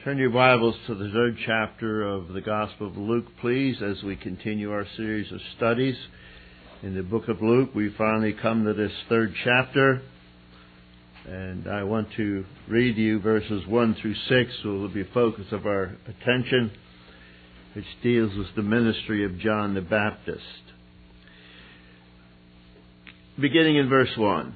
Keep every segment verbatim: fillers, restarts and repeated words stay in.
Turn your Bibles to the third chapter of the Gospel of Luke, please, as we continue our series of studies in the book of Luke. We finally come to this third chapter, and I want to read you verses one through six, so it will be a focus of our attention, which deals with the ministry of John the Baptist. Beginning in verse one.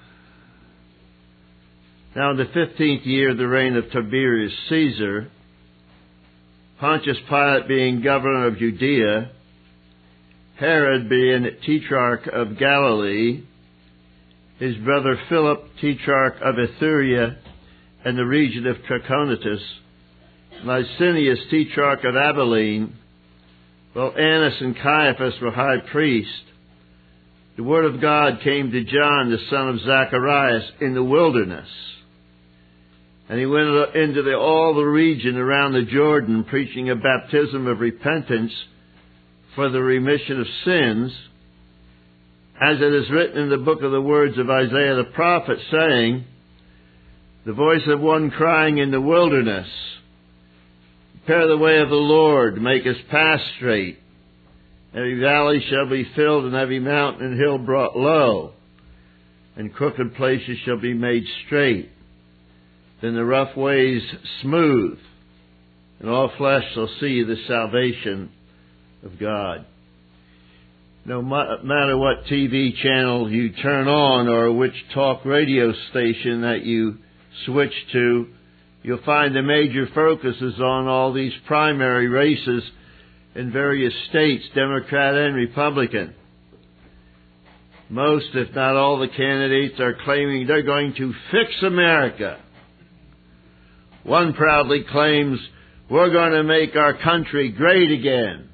Now in the fifteenth year of the reign of Tiberius Caesar, Pontius Pilate being governor of Judea, Herod being tetrarch of Galilee, his brother Philip tetrarch of Ituraea and the region of Trachonitis, Lysanias tetrarch of Abilene, while Annas and Caiaphas were high priests, the word of God came to John, the son of Zacharias, in the wilderness. And he went into the, all the region around the Jordan, preaching a baptism of repentance for the remission of sins, as it is written in the book of the words of Isaiah the prophet, saying, the voice of one crying in the wilderness, prepare the way of the Lord, make his path straight. Every valley shall be filled, and every mountain and hill brought low, and crooked places shall be made straight. Then the rough ways smooth, and all flesh shall see the salvation of God. No matter what T V channel you turn on or which talk radio station that you switch to, you'll find the major focus is on all these primary races in various states, Democrat and Republican. Most, if not all, the candidates are claiming they're going to fix America. One proudly claims, we're going to make our country great again.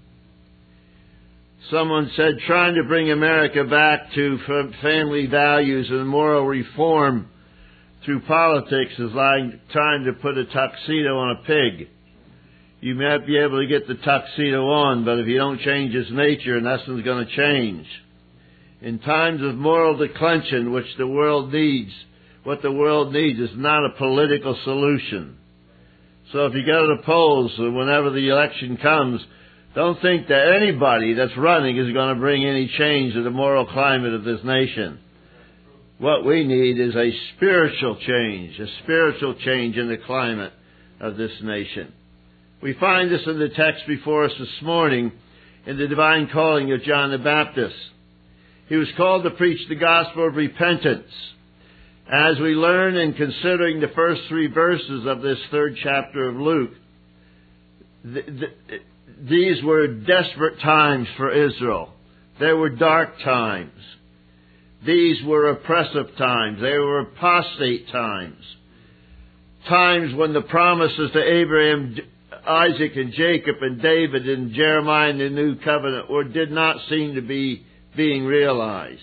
Someone said trying to bring America back to family values and moral reform through politics is like trying to put a tuxedo on a pig. You might be able to get the tuxedo on, but if you don't change its nature, nothing's going to change. In times of moral declension, which the world needs, what the world needs is not a political solution. So if you go to the polls, whenever the election comes, don't think that anybody that's running is going to bring any change to the moral climate of this nation. What we need is a spiritual change, a spiritual change in the climate of this nation. We find this in the text before us this morning in the divine calling of John the Baptist. He was called to preach the gospel of repentance. As we learn in considering the first three verses of this third chapter of Luke, th- th- these were desperate times for Israel. They were dark times. These were oppressive times. They were apostate times. Times when the promises to Abraham, Isaac and Jacob and David and Jeremiah in the New Covenant were, did not seem to be being realized.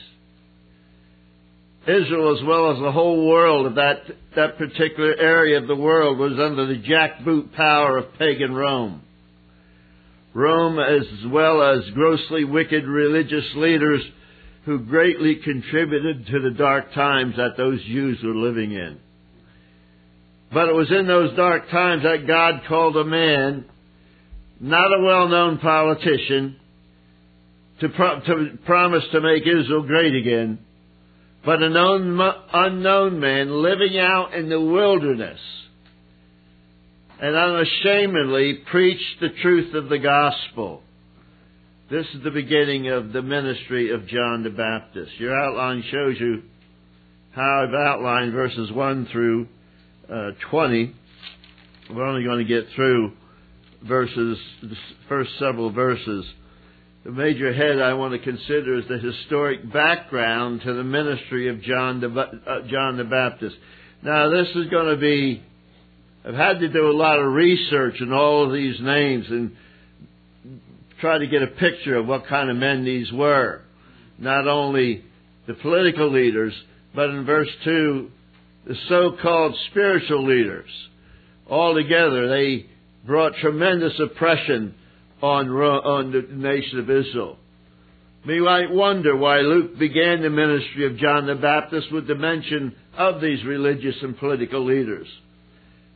Israel, as well as the whole world of that, that particular area of the world, was under the jackboot power of pagan Rome. Rome, as well as grossly wicked religious leaders who greatly contributed to the dark times that those Jews were living in. But it was in those dark times that God called a man, not a well-known politician, to, pro- to promise to make Israel great again, but an unknown, unknown man living out in the wilderness and unashamedly preached the truth of the gospel. This is the beginning of the ministry of John the Baptist. Your outline shows you how I've outlined verses one through uh, twenty. We're only going to get through verses, the first several verses. The major head I want to consider is the historic background to the ministry of John the, uh, John the Baptist. Now, this is going to be, I've had to do a lot of research in all of these names and try to get a picture of what kind of men these were. Not only the political leaders, but in verse two, the so-called spiritual leaders. Altogether, they brought tremendous oppression on, on the nation of Israel. We might wonder why Luke began the ministry of John the Baptist with the mention of these religious and political leaders.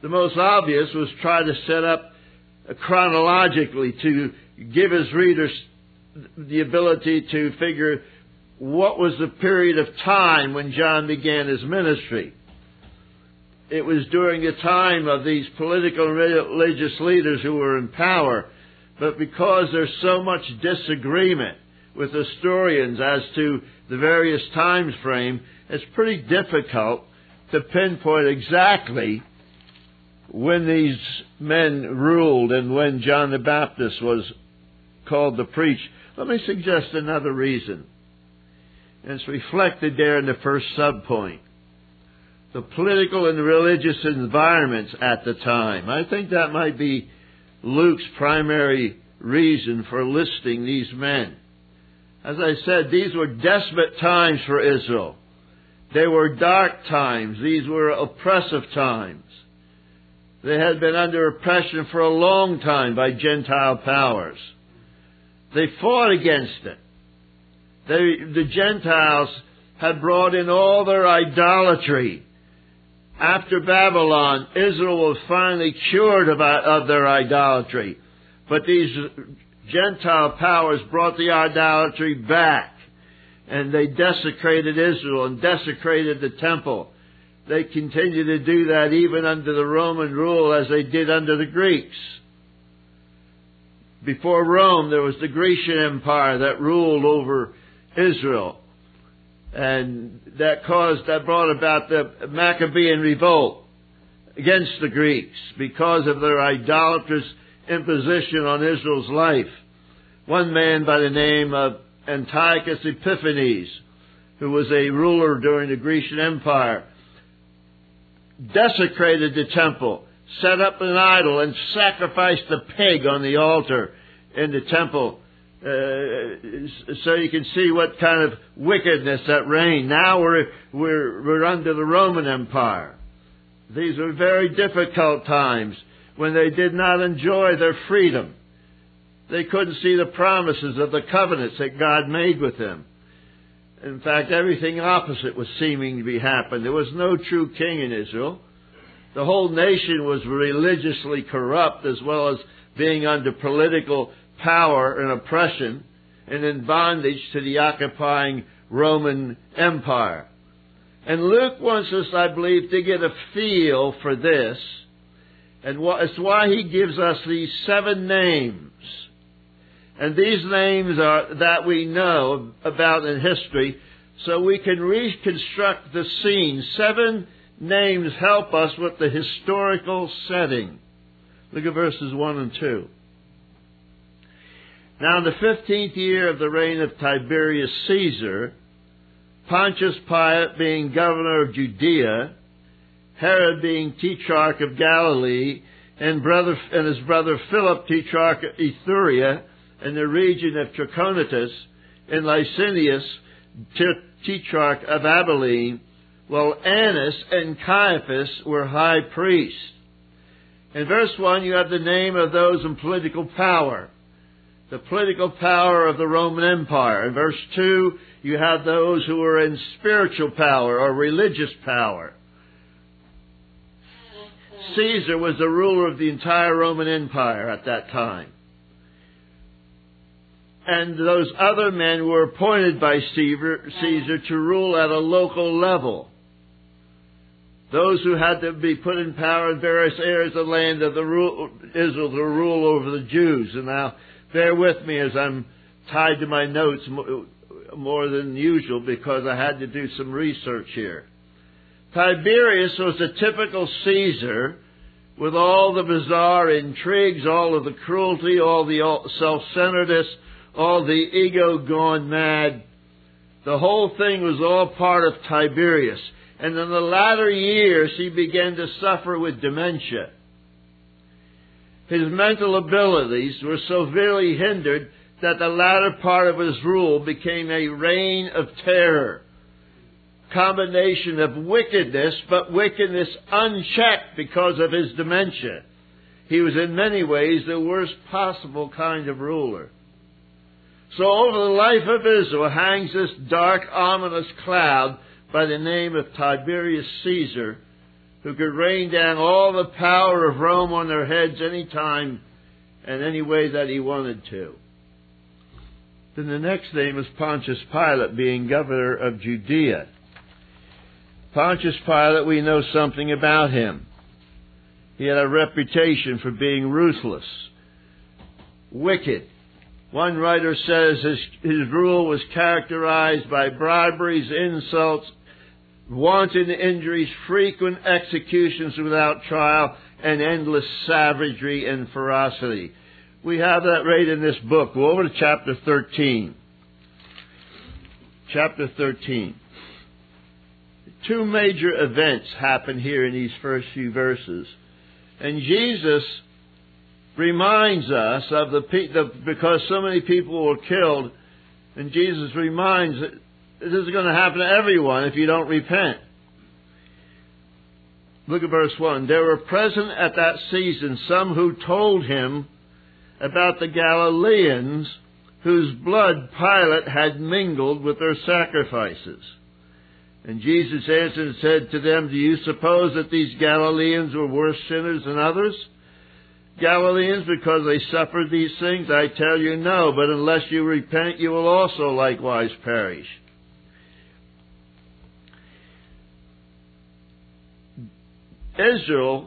The most obvious was try to set up chronologically to give his readers the ability to figure what was the period of time when John began his ministry. It was during the time of these political and religious leaders who were in power, but because there's so much disagreement with historians as to the various time frame, it's pretty difficult to pinpoint exactly when these men ruled and when John the Baptist was called to preach. Let me suggest another reason. And it's reflected there in the first subpoint. The political and religious environments at the time. I think that might be Luke's primary reason for listing these men. As I said, these were desperate times for Israel. They were dark times. These were oppressive times. They had been under oppression for a long time by Gentile powers. They fought against it. They, the Gentiles had brought in all their idolatry. After Babylon, Israel was finally cured of, of their idolatry. But these Gentile powers brought the idolatry back. And they desecrated Israel and desecrated the temple. They continued to do that even under the Roman rule as they did under the Greeks. Before Rome, there was the Grecian Empire that ruled over Israel. And that caused, that brought about the Maccabean revolt against the Greeks because of their idolatrous imposition on Israel's life. One man by the name of Antiochus Epiphanes, who was a ruler during the Grecian Empire, desecrated the temple, set up an idol, and sacrificed a pig on the altar in the temple. Uh, so you can see what kind of wickedness that reigned. Now we're, we're, we're under the Roman Empire. These were very difficult times when they did not enjoy their freedom. They couldn't see the promises of the covenants that God made with them. In fact, everything opposite was seeming to be happening. There was no true king in Israel. The whole nation was religiously corrupt as well as being under political power and oppression and in bondage to the occupying Roman Empire. And Luke wants us, I believe, to get a feel for this. And it's why he gives us these seven names. And these names are that we know about in history, so we can reconstruct the scene. Seven names help us with the historical setting. Look at verses one and two. Now in the fifteenth year of the reign of Tiberius Caesar, Pontius Pilate being governor of Judea, Herod being tetrarch of Galilee, and brother and his brother Philip tetrarch of Ituraea, in the region of Trachonitis, and Licinius tetrarch of Abilene, while Annas and Caiaphas were high priests. In verse one, you have the name of those in political power, the political power of the Roman Empire. In verse two, you have those who were in spiritual power or religious power. Caesar was the ruler of the entire Roman Empire at that time. And those other men were appointed by Caesar, Caesar to rule at a local level. Those who had to be put in power in various areas of the land of the rule, Israel to rule over the Jews. And now, bear with me as I'm tied to my notes more than usual because I had to do some research here. Tiberius was a typical Caesar with all the bizarre intrigues, all of the cruelty, all the self-centeredness, all the ego gone mad. The whole thing was all part of Tiberius. And in the latter years, he began to suffer with dementia. His mental abilities were severely hindered that the latter part of his rule became a reign of terror. Combination of wickedness, but wickedness unchecked because of his dementia. He was in many ways the worst possible kind of ruler. So over the life of Israel hangs this dark, ominous cloud by the name of Tiberius Caesar, who could rain down all the power of Rome on their heads any time and any way that he wanted to. Then the next name is Pontius Pilate, being governor of Judea. Pontius Pilate, we know something about him. He had a reputation for being ruthless, wicked. One writer says his, his rule was characterized by briberies, insults, wanton injuries, frequent executions without trial, and endless savagery and ferocity. We have that right in this book. Go over to chapter thirteen. Chapter thirteen. Two major events happen here in these first few verses. And Jesus reminds us of the, the because so many people were killed, and Jesus reminds that this is going to happen to everyone if you don't repent. Look at verse one. There were present at that season some who told him about the Galileans whose blood Pilate had mingled with their sacrifices. And Jesus answered and said to them, do you suppose that these Galileans were worse sinners than others? Galileans, because they suffered these things? I tell you, no, but unless you repent, you will also likewise perish. Israel,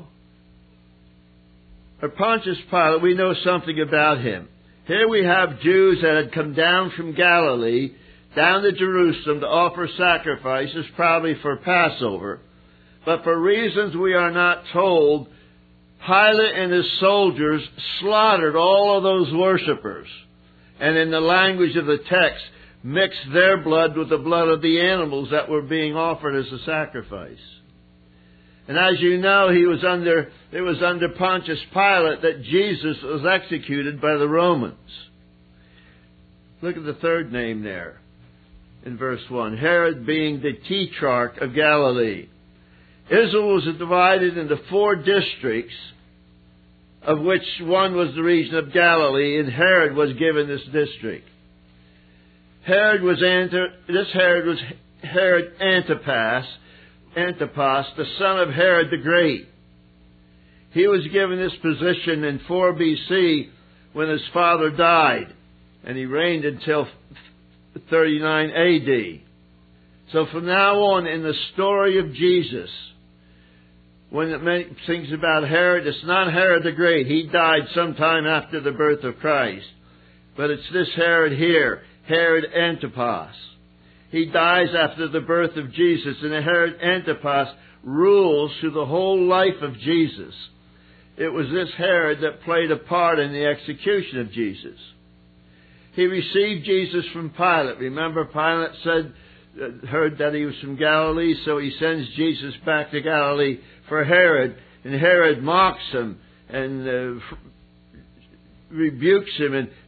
or Pontius Pilate, we know something about him. Here we have Jews that had come down from Galilee, down to Jerusalem to offer sacrifices, probably for Passover. But for reasons we are not told, Pilate and his soldiers slaughtered all of those worshippers. And in the language of the text, mixed their blood with the blood of the animals that were being offered as a sacrifice. And as you know, he was under, it was under Pontius Pilate that Jesus was executed by the Romans. Look at the third name there in verse one. Herod, being the tetrarch of Galilee. Israel was divided into four districts, of which one was the region of Galilee, and Herod was given this district. Herod was this Herod was Herod Antipas, Antipas, the son of Herod the Great. He was given this position in four B C when his father died, and he reigned until thirty-nine A D. So from now on in the story of Jesus, when it thinks about Herod, it's not Herod the Great. He died sometime after the birth of Christ. But it's this Herod here, Herod Antipas. He dies after the birth of Jesus, and Herod Antipas rules through the whole life of Jesus. It was this Herod that played a part in the execution of Jesus. He received Jesus from Pilate. Remember, Pilate said, heard that he was from Galilee, so he sends Jesus back to Galilee for Herod, and Herod mocks him and uh, rebukes him and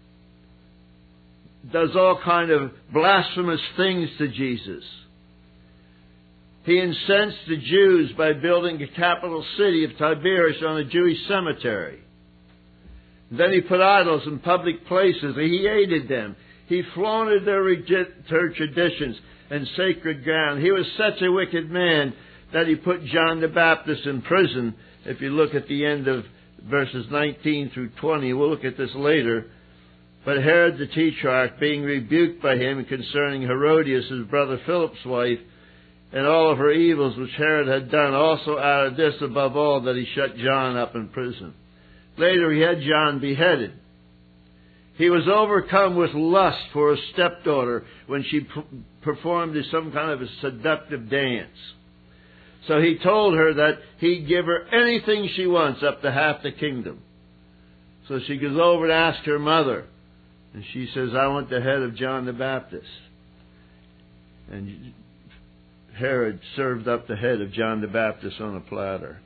does all kind of blasphemous things to Jesus. He incensed the Jews by building a capital city of Tiberias on a Jewish cemetery. And then he put idols in public places. He hated them. He flaunted their, their traditions and sacred ground. He was such a wicked man that he put John the Baptist in prison. If you look at the end of verses nineteen through twenty, we'll look at this later. But Herod the Tetrarch, being rebuked by him concerning Herodias, his brother Philip's wife, and all of her evils which Herod had done, also added this above all, that he shut John up in prison. Later he had John beheaded. He was overcome with lust for his stepdaughter when she p- performed some kind of a seductive dance. So he told her that he'd give her anything she wants, up to half the kingdom. So she goes over to ask her mother. And she says, I want the head of John the Baptist. And Herod served up the head of John the Baptist on a platter.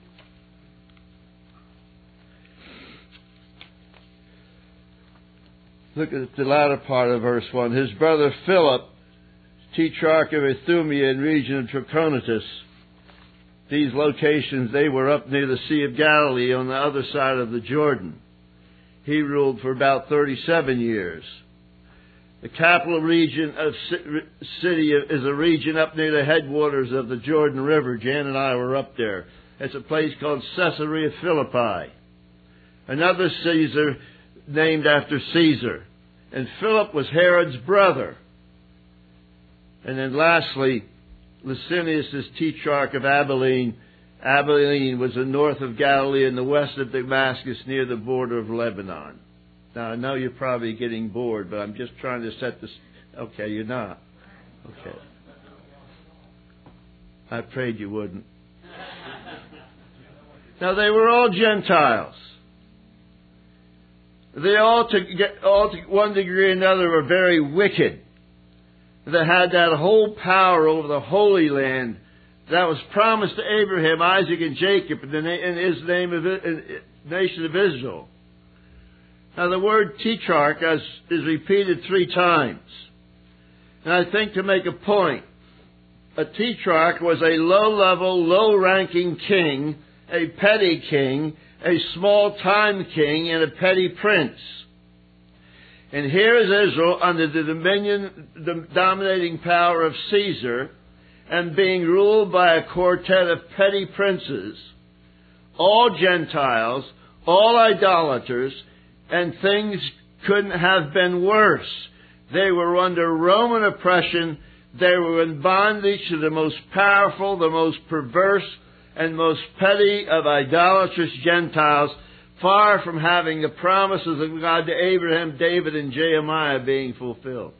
Look at the latter part of verse one. His brother Philip, tetrarch of Ithumia and region of Trachonitis. These locations, they were up near the Sea of Galilee on the other side of the Jordan. He ruled for about thirty-seven years. The capital region of city is a region up near the headwaters of the Jordan River. Jan and I were up there. It's a place called Caesarea Philippi. Another Caesar named after Caesar. And Philip was Herod's brother. And then lastly, Licinius is tetrarch of Abilene. Abilene was the north of Galilee and the west of Damascus near the border of Lebanon. Now, I know you're probably getting bored, but I'm just trying to set this... Okay, you're not. Okay. I prayed you wouldn't. Now, they were all Gentiles. They all, to get, all to one degree or another, were very wicked. They had that whole power over the Holy Land that was promised to Abraham, Isaac, and Jacob in, the, in his name of in, nation of Israel. Now, the word tetrarch is, is repeated three times. And I think to make a point, a tetrarch was a low-level, low-ranking king, a petty king, a small-time king, and a petty prince. And here is Israel under the dominion, the dominating power of Caesar, and being ruled by a quartet of petty princes, all Gentiles, all idolaters, and things couldn't have been worse. They were under Roman oppression. They were in bondage to the most powerful, the most perverse, and most petty of idolatrous Gentiles, far from having the promises of God to Abraham, David, and Jeremiah being fulfilled.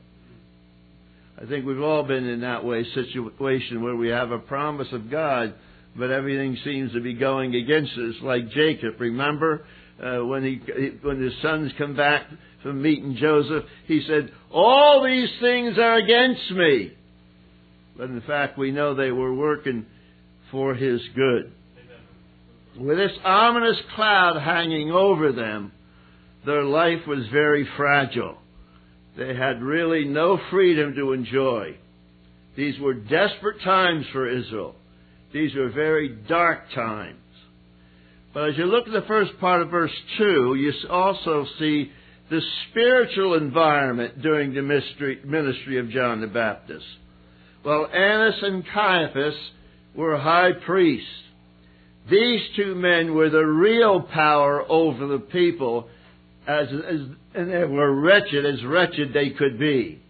I think we've all been in that way, situation where we have a promise of God, but everything seems to be going against us, like Jacob. Remember uh, when he when his sons come back from meeting Joseph, he said, "All these things are against me." But in fact, we know they were working for his good. With this ominous cloud hanging over them, their life was very fragile. They had really no freedom to enjoy. These were desperate times for Israel. These were very dark times. But as you look at the first part of verse two, you also see the spiritual environment during the ministry of John the Baptist. Well, Annas and Caiaphas were high priests. These two men were the real power over the people, as, as and they were wretched as wretched they could be.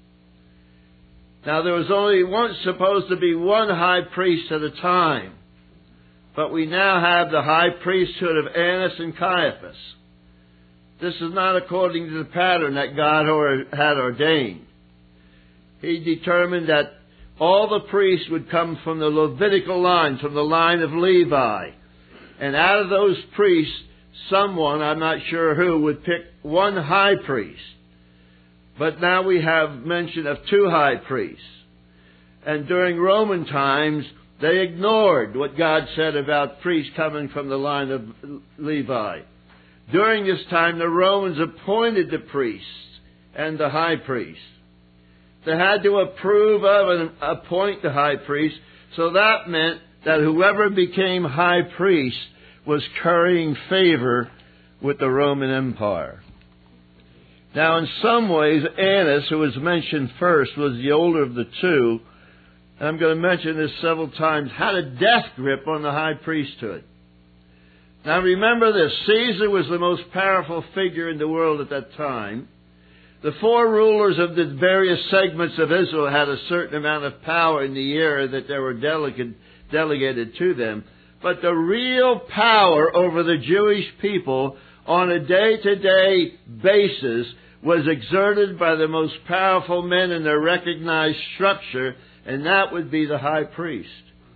Now, there was only once supposed to be one high priest at a time, but we now have the high priesthood of Annas and Caiaphas. This is not according to the pattern that God had ordained. He determined that all the priests would come from the Levitical line, from the line of Levi. And out of those priests, someone, I'm not sure who, would pick one high priest. But now we have mention of two high priests. And during Roman times, they ignored what God said about priests coming from the line of Levi. During this time, the Romans appointed the priests and the high priest. They had to approve of and appoint the high priest, so that meant that whoever became high priest was currying favor with the Roman Empire. Now, in some ways, Annas, who was mentioned first, was the older of the two. And I'm going to mention this several times, had a death grip on the high priesthood. Now, remember this. Caesar was the most powerful figure in the world at that time. The four rulers of the various segments of Israel had a certain amount of power in the area that they were delegated, delegated to them. But the real power over the Jewish people on a day-to-day basis was exerted by the most powerful men in their recognized structure, and that would be the high priest.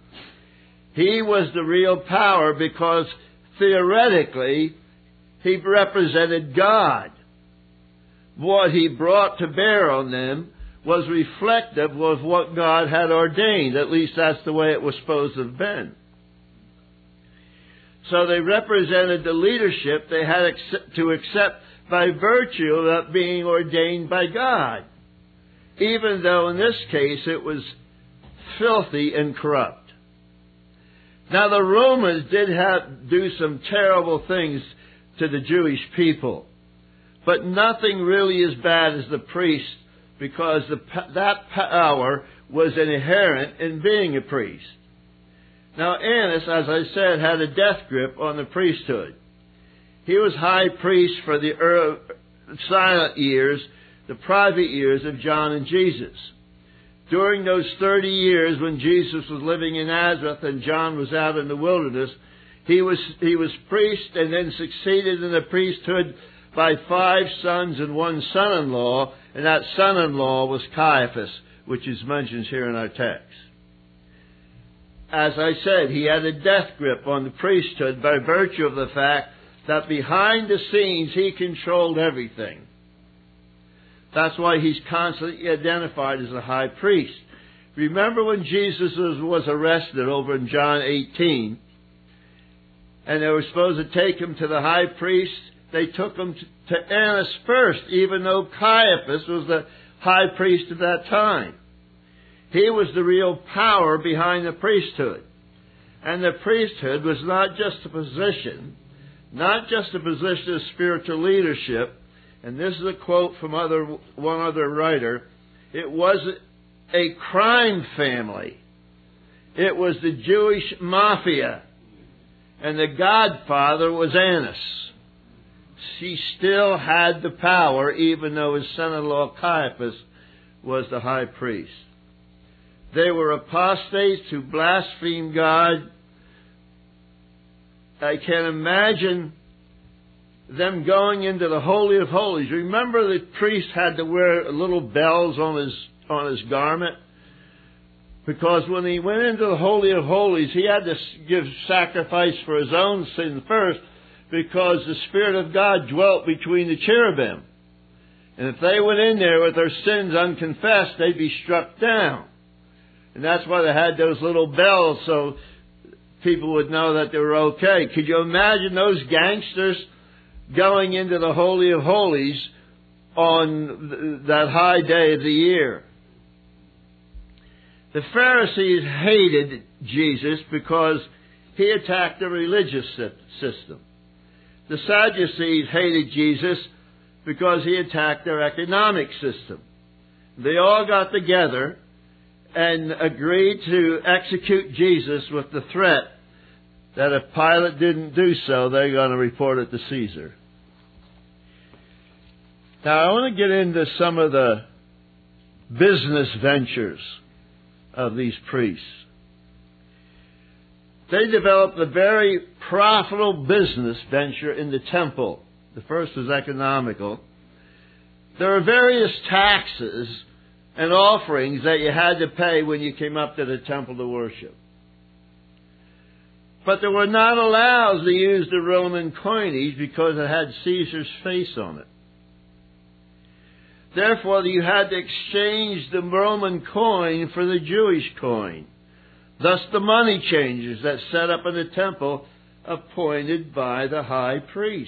He was the real power because theoretically he represented God. What he brought to bear on them was reflective of what God had ordained. At least that's the way it was supposed to have been. So they represented the leadership they had to accept by virtue of that being ordained by God, even though in this case it was filthy and corrupt. Now, the Romans did have do some terrible things to the Jewish people, but nothing really as bad as the priests because the, that power was inherent in being a priest. Now Annas, as I said, had a death grip on the priesthood. He was high priest for the early, silent years, the private years of John and Jesus. During those thirty years when Jesus was living in Nazareth and John was out in the wilderness, he was, he was priest and then succeeded in the priesthood by five sons and one son-in-law, and that son-in-law was Caiaphas, which is mentioned here in our text. As I said, he had a death grip on the priesthood by virtue of the fact that behind the scenes he controlled everything. That's why he's constantly identified as a high priest. Remember when Jesus was, was arrested over in John eighteen, and they were supposed to take him to the high priest? They took him to, to Annas first, even though Caiaphas was the high priest at that time. He was the real power behind the priesthood. And the priesthood was not just a position, not just a position of spiritual leadership, and this is a quote from other, one other writer, it was a crime family. It was the Jewish mafia. And the godfather was Annas. He still had the power, even though his son-in-law Caiaphas was the high priest. They were apostates who blasphemed God. I can imagine them going into the Holy of Holies. Remember, the priest had to wear little bells on his on his garment, because when he went into the Holy of Holies, he had to give sacrifice for his own sin first, because the Spirit of God dwelt between the cherubim. And if they went in there with their sins unconfessed, they'd be struck down. And that's why they had those little bells, so people would know that they were okay. Could you imagine those gangsters going into the Holy of Holies on that high day of the year? The Pharisees hated Jesus because he attacked the religious system. The Sadducees hated Jesus because he attacked their economic system. They all got together and agreed to execute Jesus with the threat that if Pilate didn't do so, they're going to report it to Caesar. Now, I want to get into some of the business ventures of these priests. They developed a very profitable business venture in the temple. The first was economical. There are various taxes and offerings that you had to pay when you came up to the temple to worship. But they were not allowed to use the Roman coinage because it had Caesar's face on it. Therefore, you had to exchange the Roman coin for the Jewish coin. Thus, the money changers that set up in the temple appointed by the high priests.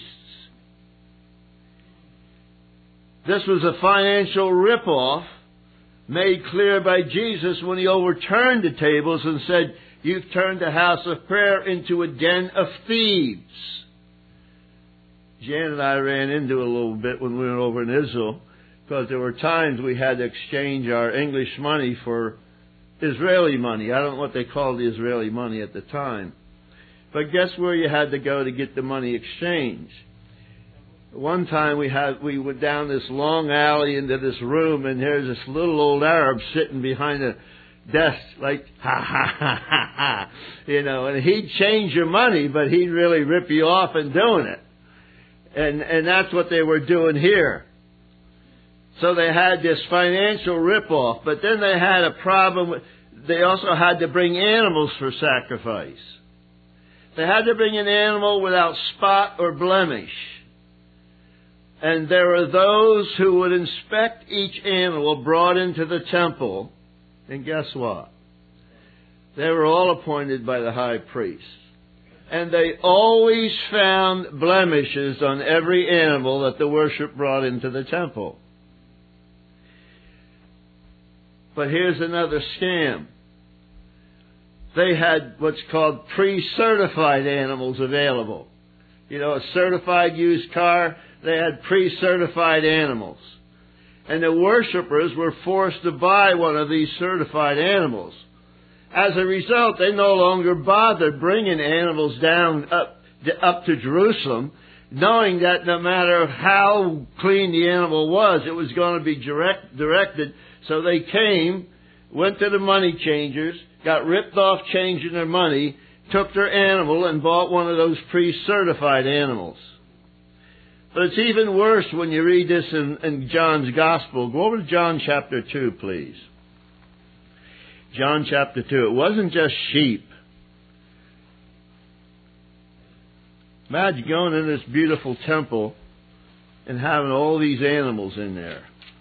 This was a financial rip-off made clear by Jesus when he overturned the tables and said, "You've turned the house of prayer into a den of thieves." Jan and I ran into it a little bit when we were over in Israel, because there were times we had to exchange our English money for Israeli money. I don't know what they called the Israeli money at the time. But guess where you had to go to get the money exchanged? One time we had we went down this long alley into this room, and there's this little old Arab sitting behind a desk, like, ha, ha, ha, ha, ha. You know, and he'd change your money, but he'd really rip you off in doing it. And, and that's what they were doing here. So they had this financial rip-off, but then they had a problem with, they also had to bring animals for sacrifice. They had to bring an animal without spot or blemish. And there were those who would inspect each animal brought into the temple. And guess what? They were all appointed by the high priest. And they always found blemishes on every animal that the worship brought into the temple. But here's another scam. They had what's called pre-certified animals available. You know, a certified used car, they had pre-certified animals. and the worshippers were forced to buy one of these certified animals. As a result, they no longer bothered bringing animals down up, up to Jerusalem, knowing that no matter how clean the animal was, it was going to be direct, directed. So they came, went to the money changers, got ripped off changing their money, took their animal and bought one of those pre-certified animals. But it's even worse when you read this in, in John's Gospel. Go over to John chapter two, please. John chapter two. It wasn't just sheep. Imagine going in this beautiful temple and having all these animals in there.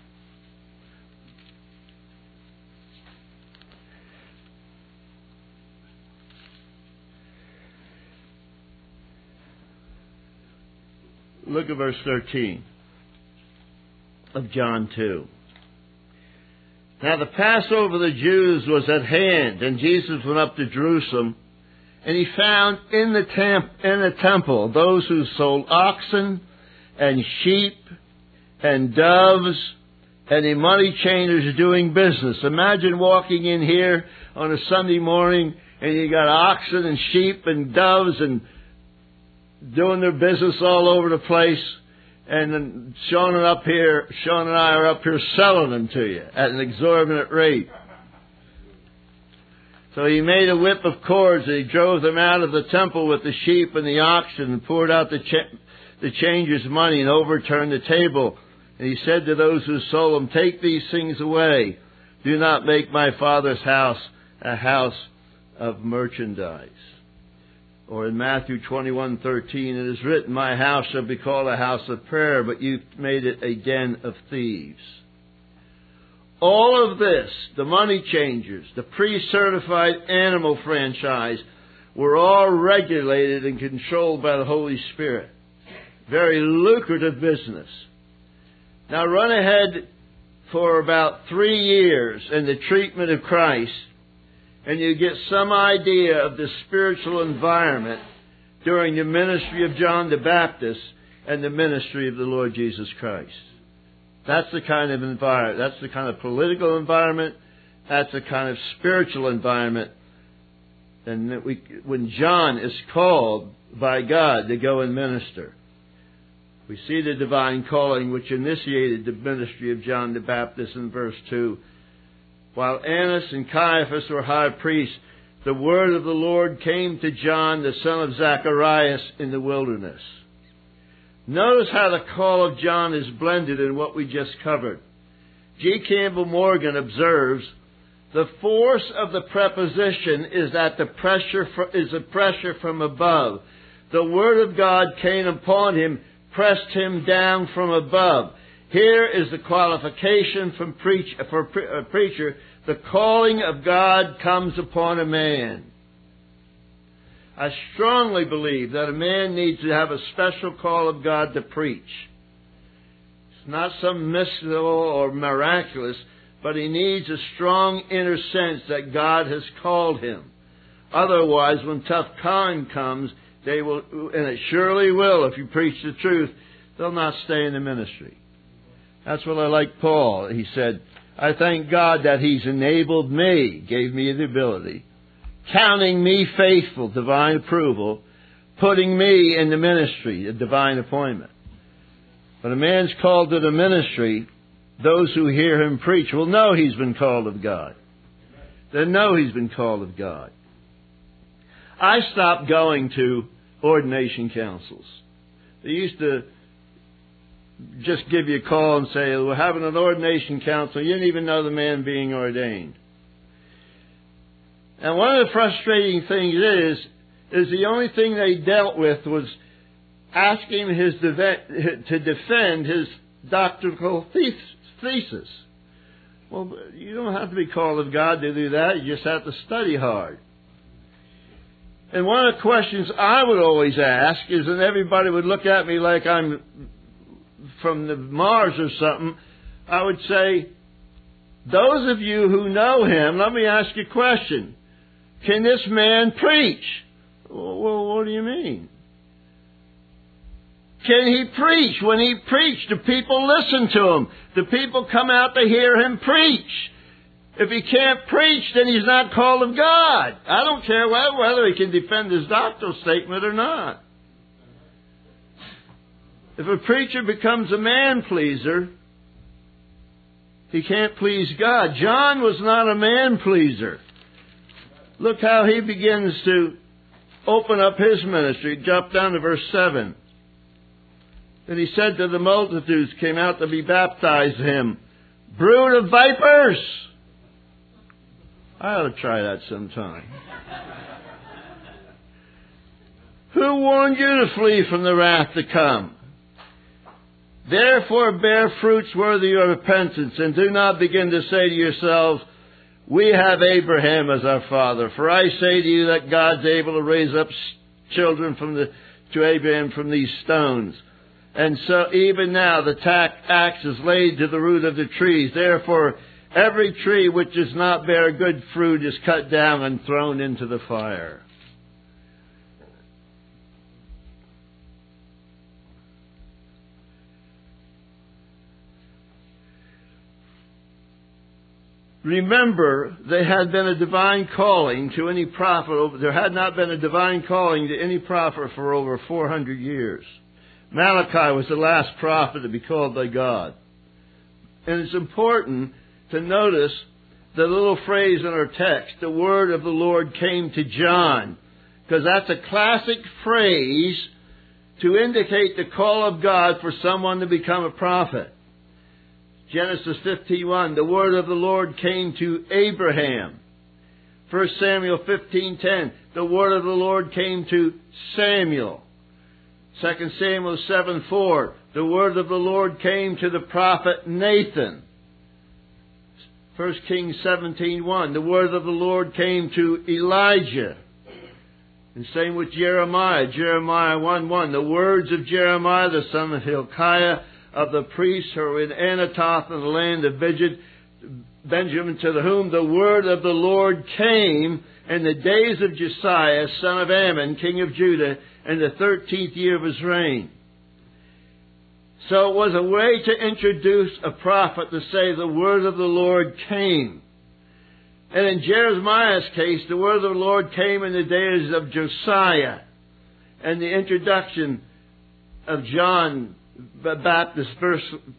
Look at verse thirteen of John two. Now the Passover of the Jews was at hand, and Jesus went up to Jerusalem, and he found in the, temp- in the temple those who sold oxen and sheep and doves and the money changers doing business. Imagine walking in here on a Sunday morning and you got oxen and sheep and doves and doing their business all over the place, and then Sean and up here, Sean and I are up here selling them to you at an exorbitant rate. So he made a whip of cords and he drove them out of the temple with the sheep and the oxen and poured out the cha- the changers' money and overturned the table. And he said to those who sold them, "Take these things away. Do not make my Father's house a house of merchandise." Or in Matthew twenty-one thirteen, it is written, "My house shall be called a house of prayer, but you've made it a den of thieves." All of this, the money changers, the pre-certified animal franchise, were all regulated and controlled by the Holy Spirit. Very lucrative business. Now run ahead for about three years in the treatment of Christ, and you get some idea of the spiritual environment during the ministry of John the Baptist and the ministry of the Lord Jesus Christ. That's the kind of environment, that's the kind of political environment, that's the kind of spiritual environment. And that we, when John is called by God to go and minister, we see the divine calling which initiated the ministry of John the Baptist in verse two. While Annas and Caiaphas were high priests, the word of the Lord came to John, the son of Zacharias, in the wilderness. Notice how the call of John is blended in what we just covered. G. Campbell Morgan observes, the force of the preposition is that the pressure is a pressure from above. The word of God came upon him, pressed him down from above. Here is the qualification from preach, for a preacher. The calling of God comes upon a man. I strongly believe that a man needs to have a special call of God to preach. It's not some mystical or miraculous, but he needs a strong inner sense that God has called him. Otherwise, when tough time comes, they will, and it surely will if you preach the truth, they'll not stay in the ministry. That's what I like Paul. He said, I thank God that He's enabled me, gave me the ability, counting me faithful, divine approval, putting me in the ministry, a divine appointment. When a man's called to the ministry, those who hear him preach will know he's been called of God. They know he's been called of God. I stopped going to ordination councils. They used to just give you a call and say, we're having an ordination council. You didn't even know the man being ordained. And one of the frustrating things is, is the only thing they dealt with was asking his to defend his doctrinal thesis. Well, you don't have to be called of God to do that. You just have to study hard. And one of the questions I would always ask is, and everybody would look at me like I'm from the Mars or something, I would say, those of you who know him, let me ask you a question. Can this man preach? Well, what do you mean? can he preach? When he preached, the people listen to him. The people come out to hear him preach. If he can't preach, then he's not called of God. I don't care whether he can defend his doctrinal statement or not. If a preacher becomes a man-pleaser, he can't please God. John was not a man-pleaser. Look how he begins to open up his ministry. Jump down to verse seven. And he said to the multitudes came out to be baptized to him, "Brood of vipers!" I ought to try that sometime. "Who warned you to flee from the wrath to come? Therefore bear fruits worthy of repentance, and do not begin to say to yourselves, 'We have Abraham as our father.' For I say to you that God's able to raise up children from the, to Abraham from these stones. And so even now the axe is laid to the root of the trees. Therefore every tree which does not bear good fruit is cut down and thrown into the fire." Remember, there had been a divine calling to any prophet. There had not been a divine calling to any prophet for over four hundred years. Malachi was the last prophet to be called by God. And it's important to notice the little phrase in our text, "The word of the Lord came to John," because that's a classic phrase to indicate the call of God for someone to become a prophet. Genesis fifteen one, "The word of the Lord came to Abraham." First Samuel fifteen ten, "The word of the Lord came to Samuel." Second Samuel seven four, "The word of the Lord came to the prophet Nathan." First Kings seventeen one, "The word of the Lord came to Elijah." And same with Jeremiah. Jeremiah one one, "The words of Jeremiah the son of Hilkiah of the priests who are in Anatoth in the land of Benjamin, to whom the word of the Lord came in the days of Josiah, son of Ammon, king of Judah, in the thirteenth year of his reign." So it was a way to introduce a prophet to say the word of the Lord came. And in Jeremiah's case, the word of the Lord came in the days of Josiah. And the introduction of John the Baptist verse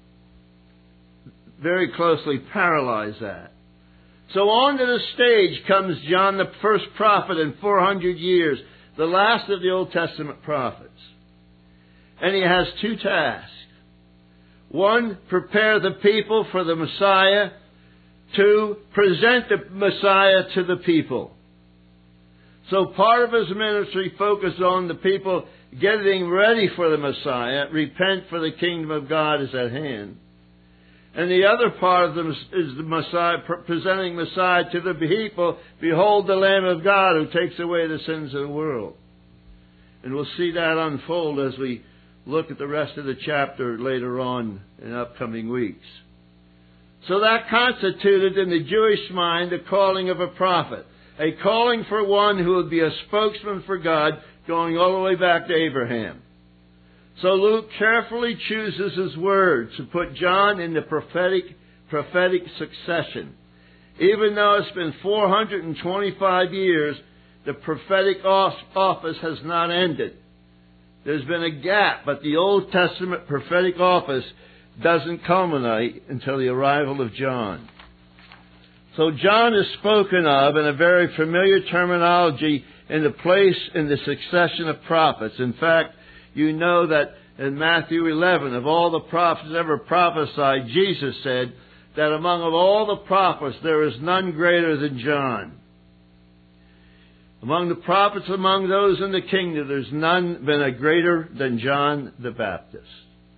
very closely parallels that. So onto the stage comes John, the first prophet in four hundred years, the last of the Old Testament prophets. And he has two tasks. One, prepare the people for the Messiah. Two, present the Messiah to the people. So part of his ministry focused on the people getting ready for the Messiah. Repent, for the kingdom of God is at hand. And the other part of them is the Messiah, presenting Messiah to the people. Behold the Lamb of God who takes away the sins of the world. And we'll see that unfold as we look at the rest of the chapter later on in upcoming weeks. So that constituted in the Jewish mind the calling of a prophet. A calling for one who would be a spokesman for God, going all the way back to Abraham. So Luke carefully chooses his words to put John in the prophetic, prophetic succession. Even though it's been four hundred twenty-five years, the prophetic office has not ended. There's been a gap, but the Old Testament prophetic office doesn't culminate until the arrival of John. So John is spoken of in a very familiar terminology in the place in the succession of prophets. In fact, you know that in Matthew eleven, of all the prophets ever prophesied, Jesus said that among of all the prophets there is none greater than John. Among the prophets, among those in the kingdom, there's none been a greater than John the Baptist.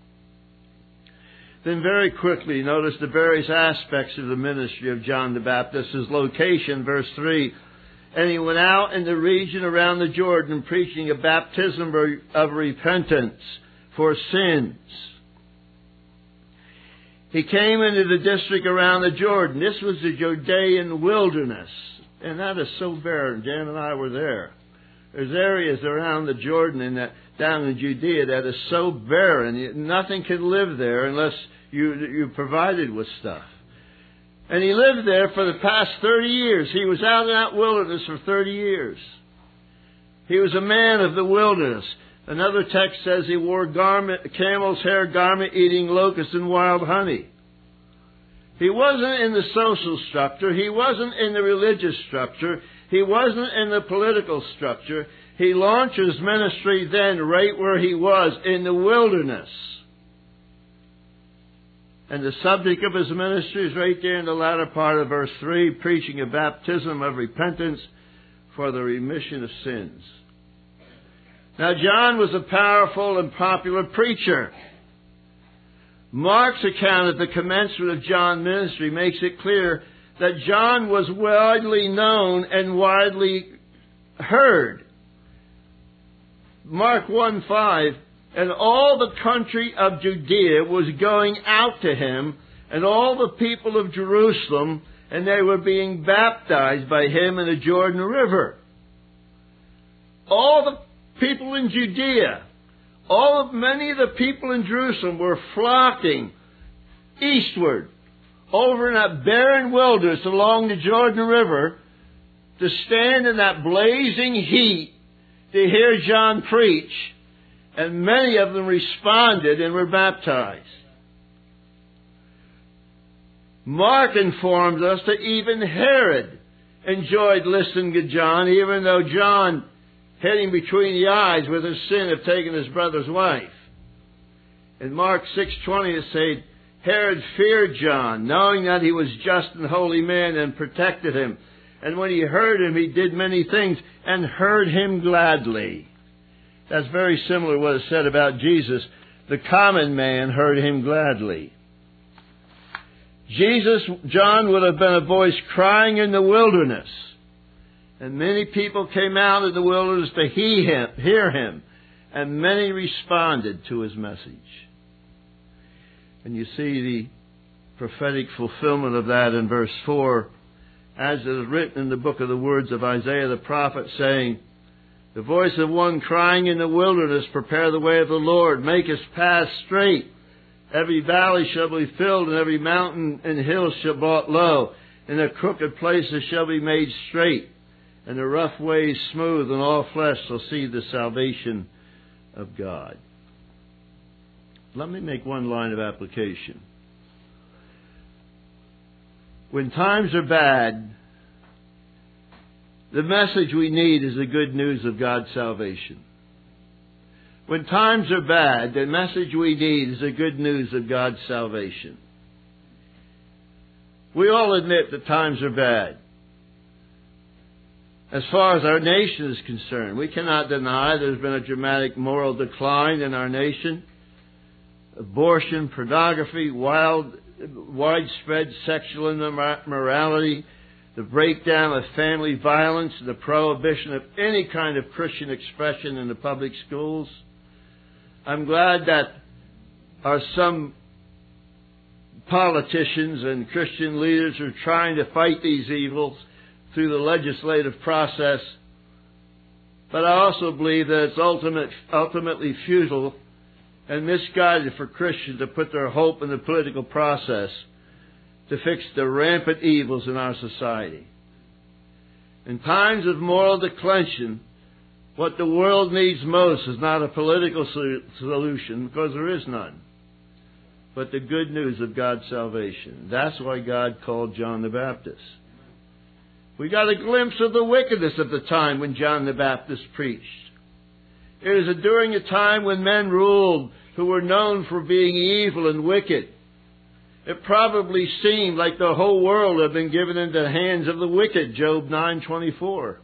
Then very quickly, notice the various aspects of the ministry of John the Baptist. His location, verse three. And he went out in the region around the Jordan, preaching a baptism of repentance for sins. He came into the district around the Jordan. This was the Judean wilderness. And that is so barren. Dan and I were there. There's areas around the Jordan, and that down in Judea that is so barren, nothing can live there unless you, you're provided with stuff. And he lived there for the past thirty years. He was out in that wilderness for thirty years. He was a man of the wilderness. Another text says he wore garment, camel's hair garment, eating locusts and wild honey. He wasn't in the social structure. He wasn't in the religious structure. He wasn't in the political structure. He launched his ministry then right where he was, in the wilderness. And the subject of his ministry is right there in the latter part of verse three, preaching a baptism of repentance for the remission of sins. Now, John was a powerful and popular preacher. Mark's account of the commencement of John's ministry makes it clear that John was widely known and widely heard. Mark one five, and all the country of Judea was going out to him, and all the people of Jerusalem, and they were being baptized by him in the Jordan River. All the people in Judea, all of many of the people in Jerusalem were flocking eastward over in that barren wilderness along the Jordan River to stand in that blazing heat to hear John preach, and many of them responded and were baptized. Mark informs us that even Herod enjoyed listening to John, even though John hit him between the eyes with his sin of taking his brother's wife. In Mark six twenty it says, Herod feared John, knowing that he was just and holy man, and protected him. And when he heard him, he did many things, and heard him gladly. That's very similar to what is said about Jesus. The common man heard him gladly. Jesus, John would have been a voice crying in the wilderness. And many people came out of the wilderness to hear him. And many responded to his message. And you see the prophetic fulfillment of that in verse four. As it is written in the book of the words of Isaiah the prophet, saying, the voice of one crying in the wilderness, prepare the way of the Lord, make his path straight. Every valley shall be filled, and every mountain and hill shall be brought low, and the crooked places shall be made straight, and the rough ways smooth, and all flesh shall see the salvation of God. Let me make one line of application. When times are bad, the message we need is the good news of God's salvation. When times are bad, the message we need is the good news of God's salvation. We all admit that times are bad. As far as our nation is concerned, we cannot deny there's been a dramatic moral decline in our nation. Abortion, pornography, wild, widespread sexual immorality, the breakdown of family violence, the prohibition of any kind of Christian expression in the public schools. I'm glad that are some politicians and Christian leaders are trying to fight these evils through the legislative process. But I also believe that it's ultimate, ultimately futile and misguided for Christians to put their hope in the political process to fix the rampant evils in our society. In times of moral declension, what the world needs most is not a political solution, because there is none, but the good news of God's salvation. That's why God called John the Baptist. We got a glimpse of the wickedness of the time when John the Baptist preached. It was during a time when men ruled who were known for being evil and wicked. It probably seemed like the whole world had been given into the hands of the wicked, Job nine twenty-four.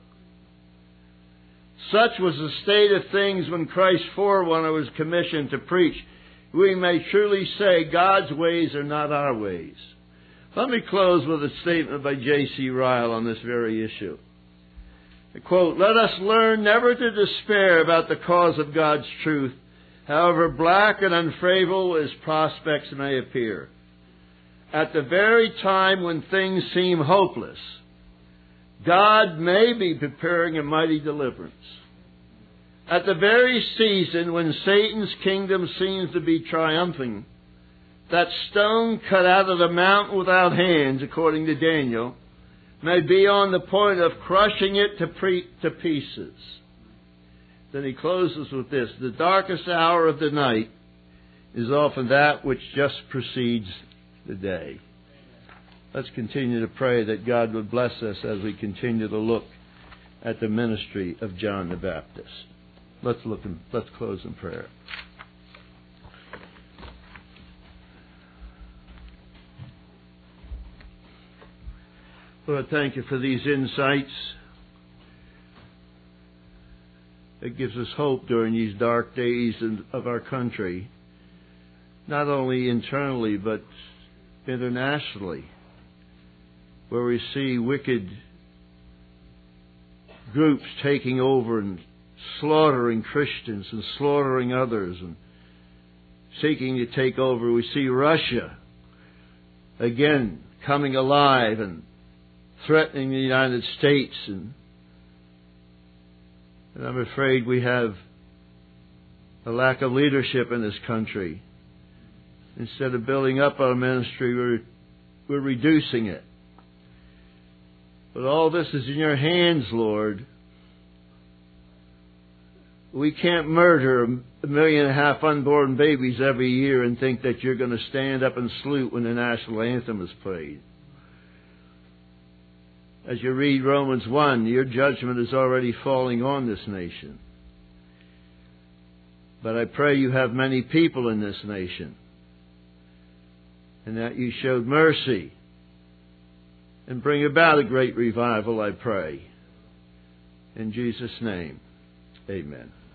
Such was the state of things when Christ's forerunner was commissioned to preach. We may truly say God's ways are not our ways. Let me close with a statement by J C Ryle on this very issue. I quote, "Let us learn never to despair about the cause of God's truth, however black and unfavorable as prospects may appear. At the very time when things seem hopeless, God may be preparing a mighty deliverance. At the very season when Satan's kingdom seems to be triumphing, that stone cut out of the mountain without hands, according to Daniel, may be on the point of crushing it to, pre- to pieces. Then he closes with this: the darkest hour of the night is often that which just precedes the day. Let's continue to pray that God would bless us as we continue to look at the ministry of John the Baptist. Let's look and let's close in prayer. Lord, thank you for these insights. It gives us hope during these dark days of our country, not only internally but internationally, where we see wicked groups taking over and slaughtering Christians and slaughtering others and seeking to take over. We see Russia again coming alive and threatening the United States, and, and I'm afraid we have a lack of leadership in this country. Instead of building up our ministry, we're, we're reducing it. But all this is in your hands, Lord. We can't murder a million and a half unborn babies every year and think that you're going to stand up and salute when the national anthem is played. As you read Romans one, your judgment is already falling on this nation. But I pray you have many people in this nation, and that you showed mercy and bring about a great revival, I pray. In Jesus' name, amen.